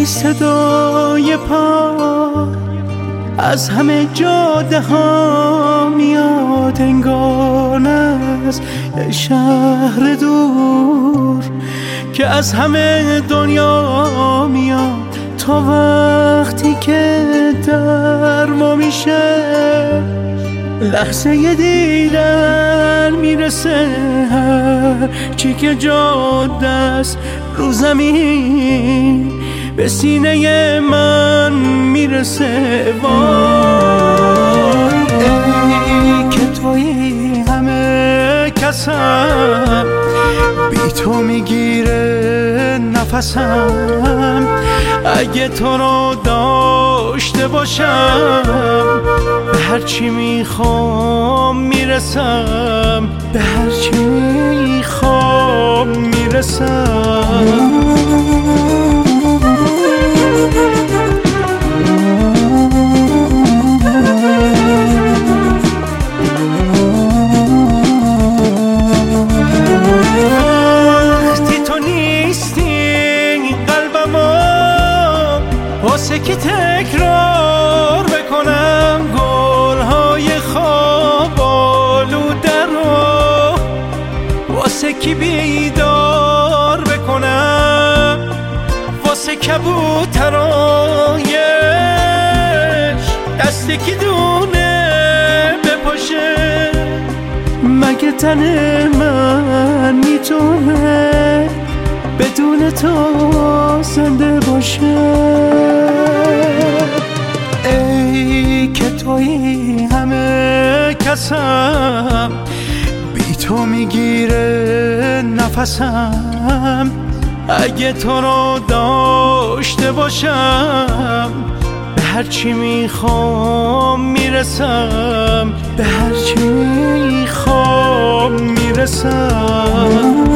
صدای پا از همه جاده ها میاد، انگار از یه شهر دور که از همه دنیا میاد. تا وقتی که در ما میشه لحظه ی دیدن میرسه، هر چی که جاده است رو زمین به سینه من میرسه. وای ای که توی همه کسم، بی تو میگیره نفسم. اگه تو رو داشته باشم به هرچی میخوام میرسم، به هرچی میخوام میرسم. واسه که تکرار بکنم گلهای خواب آلوده رو، واسه که بیدار بکنم، واسه کبوترایش دستی که دونه بپاشه. مگه تن من میتونه بدون تو زنده باشه؟ ای که توی همه کسم، بی تو میگیره نفسم. اگه تو رو داشته باشم به هرچی میخوام میرسم، به هرچی میخوام میرسم.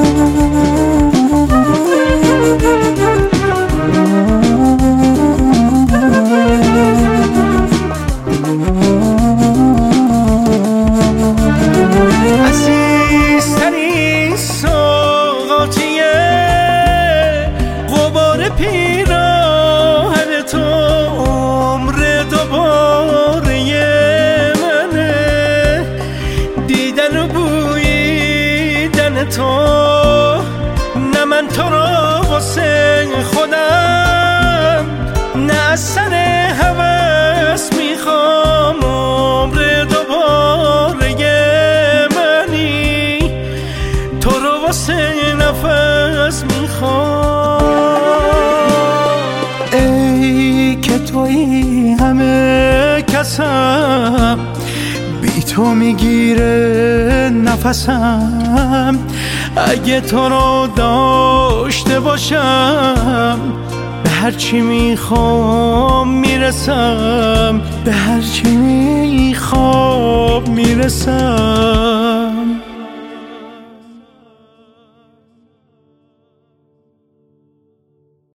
عزیزترین سوغاتیه غبار پیراهن تو، عمر دوباره منه دیدن و بویدن تو. نه من تو را واسه خودم، نه از سر هوس میخوام، عمر دوباره منی تو رو واسه نفس میخوام. ای که توی همه کسم، بی تو میگیره نفسم. اگه تو رو داشته باشم به هرچی میخوام میرسم، به هرچی میخوام میرسم.